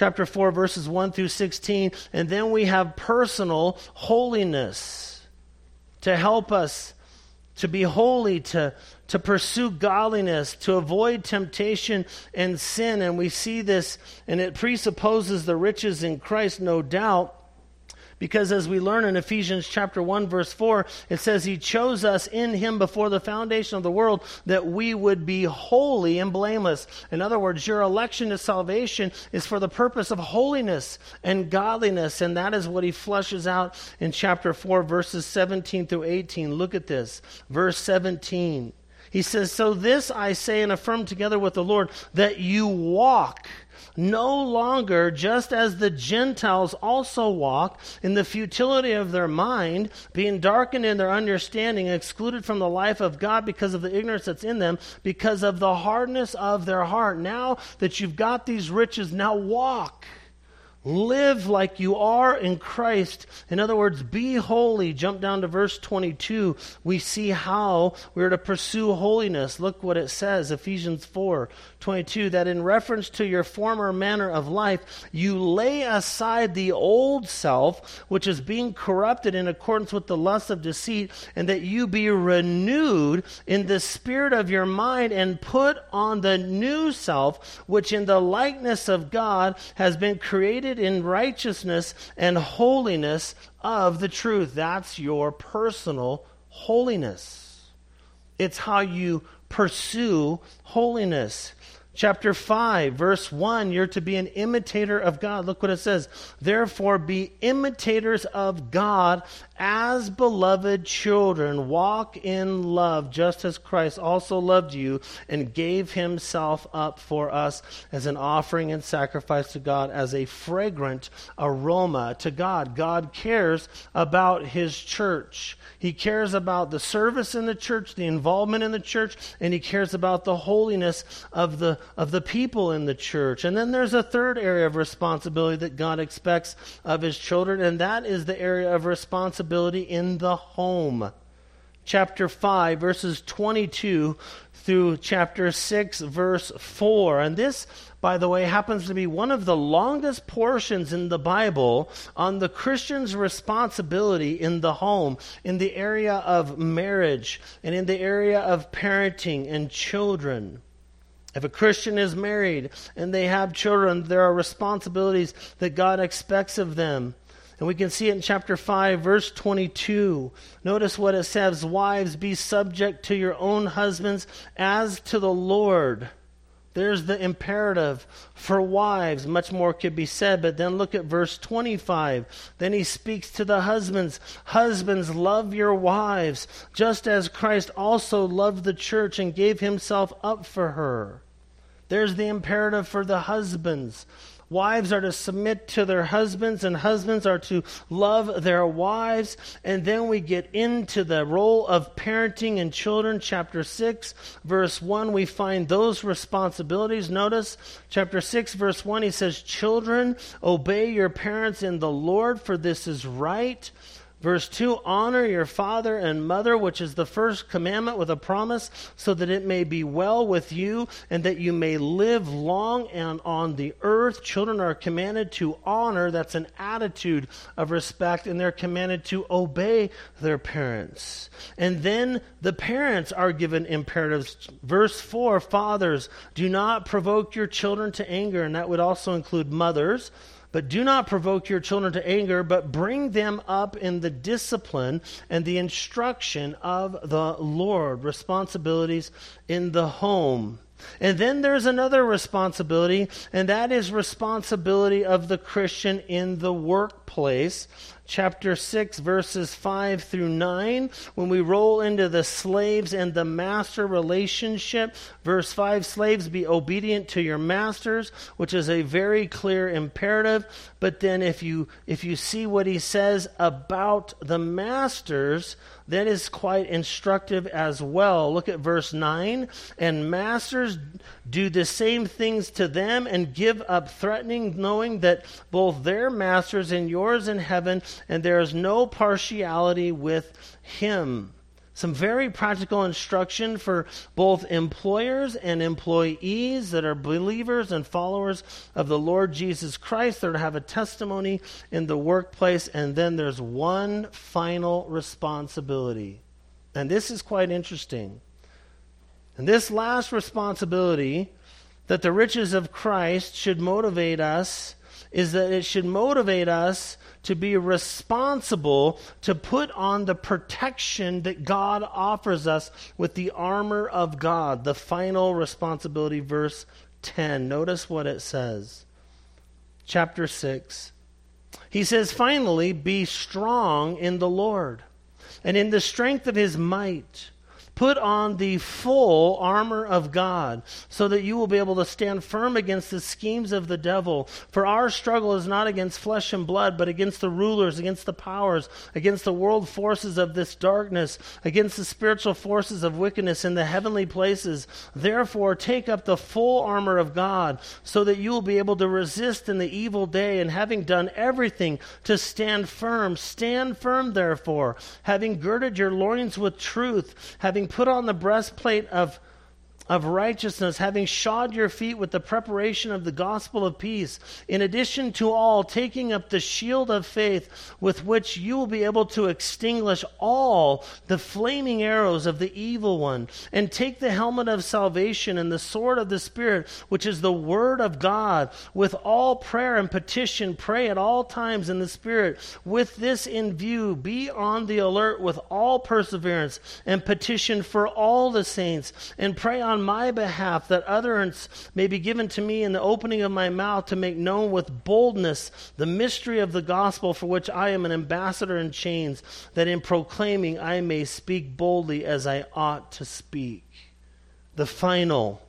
4, verses 1 through 16, and then we have personal holiness to help us to be holy, to pursue godliness, to avoid temptation and sin. And we see this, and it presupposes the riches in Christ, no doubt, because as we learn in Ephesians chapter 1, verse 4, it says he chose us in him before the foundation of the world that we would be holy and blameless. In other words, your election to salvation is for the purpose of holiness and godliness, and that is what he fleshes out in chapter 4, verses 17 through 18. Look at this. Verse 17. He says, so this I say and affirm together with the Lord, that you walk no longer just as the Gentiles also walk in the futility of their mind, being darkened in their understanding, excluded from the life of God because of the ignorance that's in them, because of the hardness of their heart. Now that you've got these riches, now walk. Live like you are in Christ. In other words, be holy. Jump down to verse 22. We see how we're to pursue holiness. Look what it says, Ephesians 4:22, that in reference to your former manner of life, you lay aside the old self, which is being corrupted in accordance with the lust of deceit, and that you be renewed in the spirit of your mind and put on the new self, which in the likeness of God has been created in righteousness and holiness of the truth. That's your personal holiness. It's how you pursue holiness. Chapter 5, verse 1, you're to be an imitator of God. Look what it says. Therefore, be imitators of God as beloved children. Walk in love, just as Christ also loved you and gave himself up for us as an offering and sacrifice to God, as a fragrant aroma to God. God cares about his church. He cares about the service in the church, the involvement in the church, and he cares about the holiness of the people in the church. And then there's a third area of responsibility that God expects of his children, and that is the area of responsibility in the home. Chapter 5, verses 22 through chapter 6, verse 4. And this, by the way, happens to be one of the longest portions in the Bible on the Christian's responsibility in the home, in the area of marriage, and in the area of parenting and children. If a Christian is married and they have children, there are responsibilities that God expects of them. And we can see it in chapter 5, verse 22. Notice what it says, wives, be subject to your own husbands as to the Lord. There's the imperative for wives. Much more could be said, but then look at verse 25. Then he speaks to the husbands. Husbands, love your wives, just as Christ also loved the church and gave himself up for her. There's the imperative for the husbands. Wives are to submit to their husbands, and husbands are to love their wives. And then we get into the role of parenting and children. Chapter 6, verse 1, we find those responsibilities. Notice, chapter 6, verse 1, he says, "Children, obey your parents in the Lord, for this is right." Verse 2, "Honor your father and mother, which is the first commandment with a promise, so that it may be well with you and that you may live long and on the earth." Children are commanded to honor. That's an attitude of respect, and they're commanded to obey their parents. And then the parents are given imperatives. Verse 4, "Fathers, do not provoke your children to anger," and that would also include mothers. "But do not provoke your children to anger, but bring them up in the discipline and the instruction of the Lord." Responsibilities in the home. And then there's another responsibility, and that is responsibility of the Christian in the workplace. Chapter 6, verses 5 through 9, when we roll into the slaves and the master relationship. Verse 5, "Slaves, be obedient to your masters," which is a very clear imperative. But then if you see what he says about the masters, that is quite instructive as well. Look at verse 9. "And masters, do the same things to them and give up threatening, knowing that both their masters and yours in heaven, and there is no partiality with him." Some very practical instruction for both employers and employees that are believers and followers of the Lord Jesus Christ. They're to have a testimony in the workplace. And then there's one final responsibility. And this is quite interesting. And this last responsibility that the riches of Christ should motivate us is that it should motivate us to be responsible to put on the protection that God offers us with the armor of God. The final responsibility, verse 10. Notice what it says. Chapter 6. He says, "Finally, be strong in the Lord and in the strength of his might. Put on the full armor of God, so that you will be able to stand firm against the schemes of the devil. For our struggle is not against flesh and blood, but against the rulers, against the powers, against the world forces of this darkness, against the spiritual forces of wickedness in the heavenly places. Therefore, take up the full armor of God, so that you will be able to resist in the evil day, and having done everything, to stand firm. Stand firm, therefore, having girded your loins with truth, having put on the breastplate of righteousness, having shod your feet with the preparation of the gospel of peace. In addition to all, taking up the shield of faith, with which you will be able to extinguish all the flaming arrows of the evil one. And take the helmet of salvation and the sword of the Spirit, which is the word of God. With all prayer and petition, pray at all times in the Spirit. With this in view, be on the alert with all perseverance and petition for all the saints. And pray on my behalf, that utterance may be given to me in the opening of my mouth, to make known with boldness the mystery of the gospel, for which I am an ambassador in chains, that in proclaiming I may speak boldly as I ought to speak." The final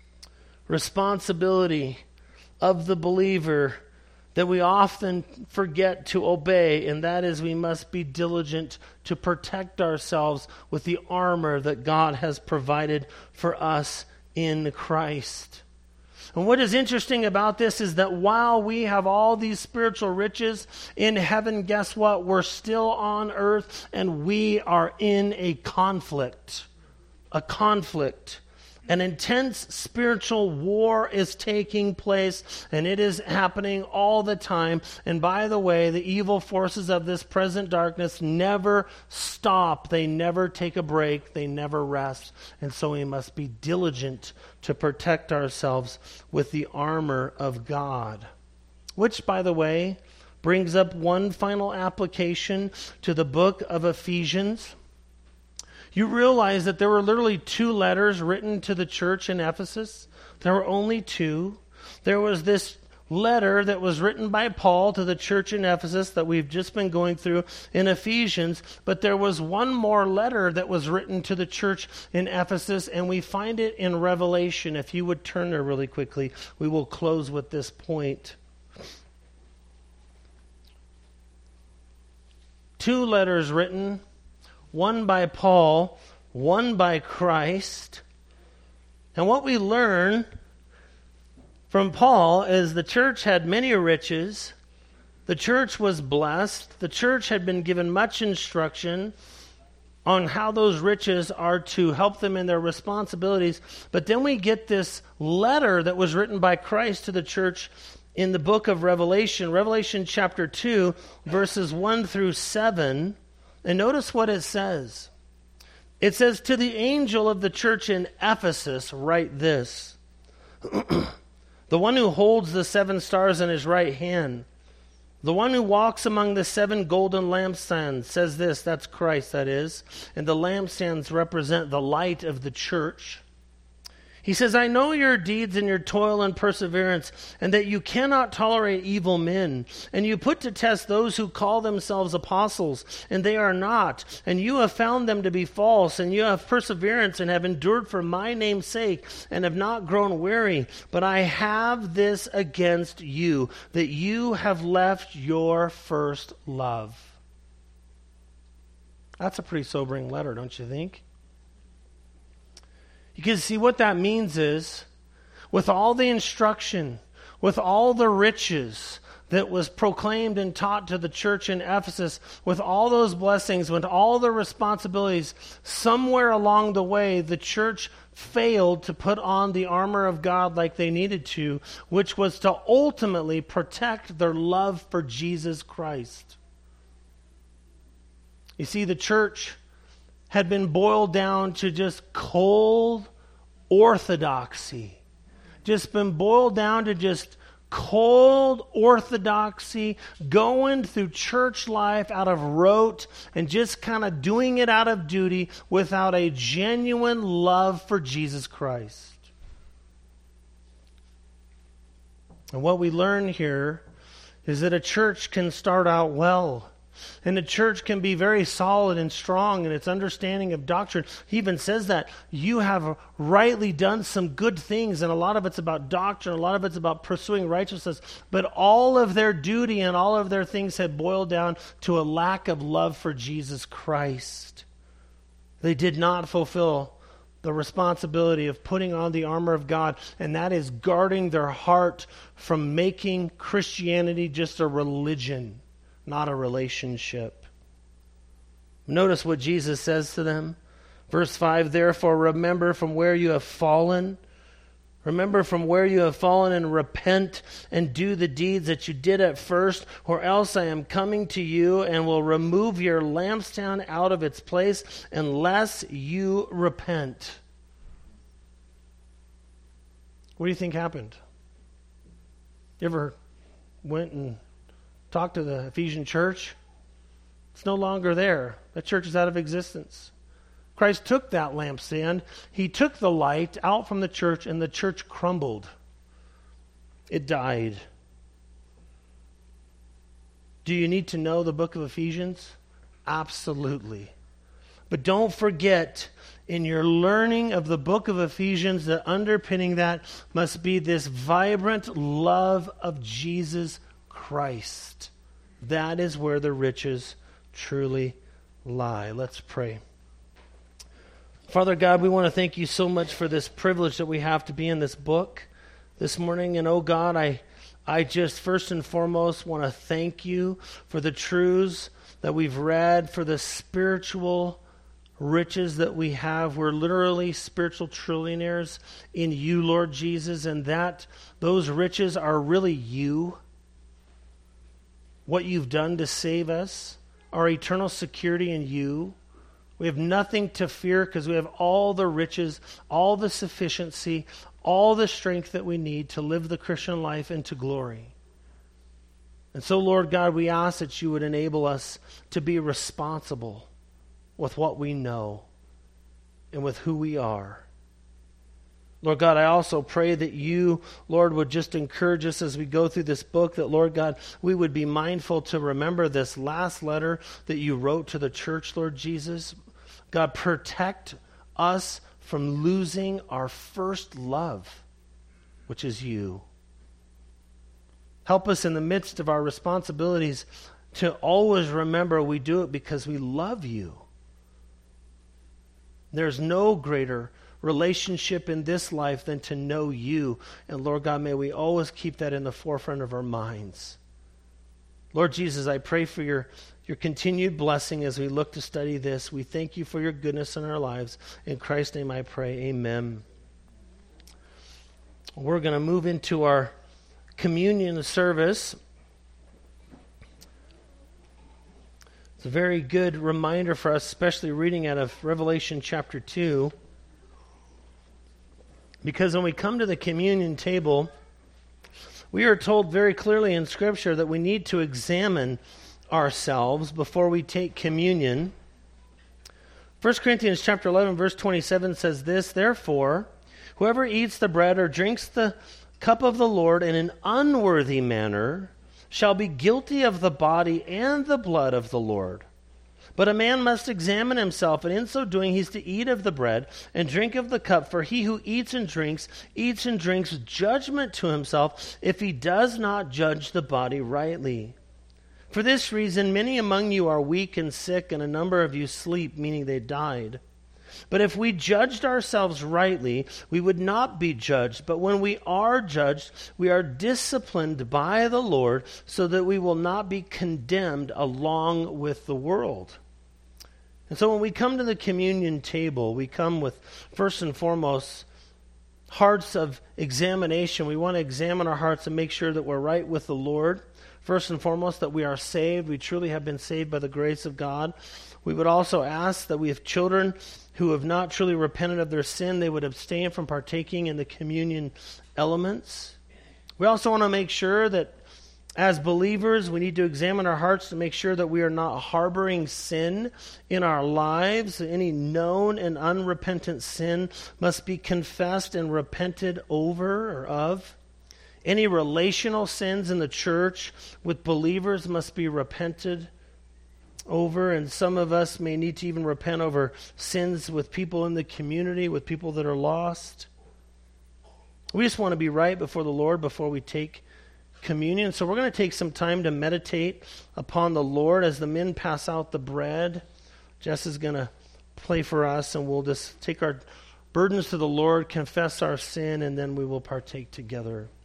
responsibility of the believer that we often forget to obey, and that is we must be diligent to protect ourselves with the armor that God has provided for us in Christ. And what is interesting about this is that while we have all these spiritual riches in heaven, guess what? We're still on earth, and we are in a conflict. A conflict. An intense spiritual war is taking place, and it is happening all the time. And by the way, the evil forces of this present darkness never stop. They never take a break. They never rest. And so we must be diligent to protect ourselves with the armor of God. Which, by the way, brings up one final application to the book of Ephesians. You realize that there were literally two letters written to the church in Ephesus. There were only two. There was this letter that was written by Paul to the church in Ephesus that we've just been going through in Ephesians, but there was one more letter that was written to the church in Ephesus, and we find it in Revelation. If you would turn there really quickly, we will close with this point. Two letters written, one by Paul, one by Christ. And what we learn from Paul is the church had many riches. The church was blessed. The church had been given much instruction on how those riches are to help them in their responsibilities. But then we get this letter that was written by Christ to the church in the book of Revelation, Revelation chapter 2, verses 1 through 7. And notice what it says. It says, "To the angel of the church in Ephesus write this. The one who holds the 7 stars in his right hand, the one who walks among the 7 golden lampstands," says this, that's Christ, that is, and the lampstands represent the light of the church. He says, "I know your deeds and your toil and perseverance, and that you cannot tolerate evil men. And you put to test those who call themselves apostles, and they are not. And you have found them to be false. And you have perseverance and have endured for my name's sake, and have not grown weary. But I have this against you, that you have left your first love." That's a pretty sobering letter, don't you think? You can see what that means is, with all the instruction, with all the riches that was proclaimed and taught to the church in Ephesus, with all those blessings, with all the responsibilities, somewhere along the way, the church failed to put on the armor of God like they needed to, which was to ultimately protect their love for Jesus Christ. You see, the church had been boiled down to just cold orthodoxy. Just been boiled down to just cold orthodoxy, going through church life out of rote and just kind of doing it out of duty without a genuine love for Jesus Christ. And what we learn here is that a church can start out well. And the church can be very solid and strong in its understanding of doctrine. He even says that you have rightly done some good things, and a lot of it's about doctrine, a lot of it's about pursuing righteousness. But all of their duty and all of their things had boiled down to a lack of love for Jesus Christ. They did not fulfill the responsibility of putting on the armor of God, and that is guarding their heart from making Christianity just a religion, not a relationship. Notice what Jesus says to them. Verse 5, "Therefore remember from where you have fallen. Remember from where you have fallen and repent and do the deeds that you did at first, or else I am coming to you and will remove your lampstand out of its place unless you repent." What do you think happened? You ever went and talk to the Ephesian church? It's no longer there. That church is out of existence. Christ took that lampstand. He took the light out from the church, and the church crumbled. It died. Do you need to know the book of Ephesians? Absolutely. But don't forget, in your learning of the book of Ephesians, that underpinning that must be this vibrant love of Jesus Christ. That is where the riches truly lie. Let's pray. Father God, we want to thank you so much for this privilege that we have to be in this book this morning. And oh God, I just first and foremost want to thank you for the truths that we've read, for the spiritual riches that we have. We're literally spiritual trillionaires in you, Lord Jesus, and that those riches are really you. What you've done to save us, our eternal security in you. We have nothing to fear because we have all the riches, all the sufficiency, all the strength that we need to live the Christian life into glory. And so, Lord God, we ask that you would enable us to be responsible with what we know and with who we are. Lord God, I also pray that you, Lord, would just encourage us as we go through this book, that, Lord God, we would be mindful to remember this last letter that you wrote to the church, Lord Jesus. God, protect us from losing our first love, which is you. Help us in the midst of our responsibilities to always remember we do it because we love you. There's no greater relationship in this life than to know you. And Lord God, may we always keep that in the forefront of our minds. Lord Jesus, I pray for your continued blessing as we look to study this. We thank you for your goodness in our lives. In Christ's name I pray, amen. We're going to move into our communion service. It's a very good reminder for us, especially reading out of Revelation chapter 2. Because when we come to the communion table, we are told very clearly in Scripture that we need to examine ourselves before we take communion. 1 Corinthians chapter 11, verse 27 says this, "Therefore, whoever eats the bread or drinks the cup of the Lord in an unworthy manner shall be guilty of the body and the blood of the Lord. But a man must examine himself, and in so doing he's to eat of the bread and drink of the cup. For he who eats and drinks judgment to himself if he does not judge the body rightly. For this reason many among you are weak and sick, and a number of you sleep," meaning they died. "But if we judged ourselves rightly, we would not be judged. But when we are judged, we are disciplined by the Lord, so that we will not be condemned along with the world." And so when we come to the communion table, we come with, first and foremost, hearts of examination. We want to examine our hearts and make sure that we're right with the Lord. First and foremost, that we are saved. We truly have been saved by the grace of God. We would also ask that we have children who have not truly repented of their sin, they would abstain from partaking in the communion elements. We also want to make sure that as believers, we need to examine our hearts to make sure that we are not harboring sin in our lives. Any known and unrepentant sin must be confessed and repented over or of. Any relational sins in the church with believers must be repented over, and some of us may need to even repent over sins with people in the community, with people that are lost. We just want to be right before the Lord before we take communion. So we're going to take some time to meditate upon the Lord as the men pass out the bread. Jess is going to play for us, and we'll just take our burdens to the Lord, confess our sin, and then we will partake together.